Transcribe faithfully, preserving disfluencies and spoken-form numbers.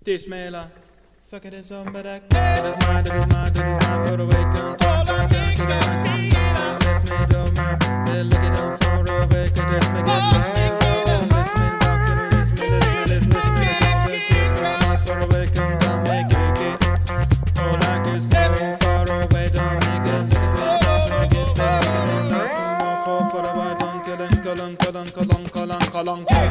This mela. Fuck it is on, but I it is mine, it is mine, it is mine for the way come down, down, down, get down, come down, let's make it mine. Then look it up for the way, could just make it, let's make it down, let's make it down, could let's make it, let's let's make it down, the kids is mine for the way come down, make it get. All like is going far away, don't make us look at this, don't make it, let's make it nice and more for for the way, don't kill and kill and kill and kill and kill and kill and kill.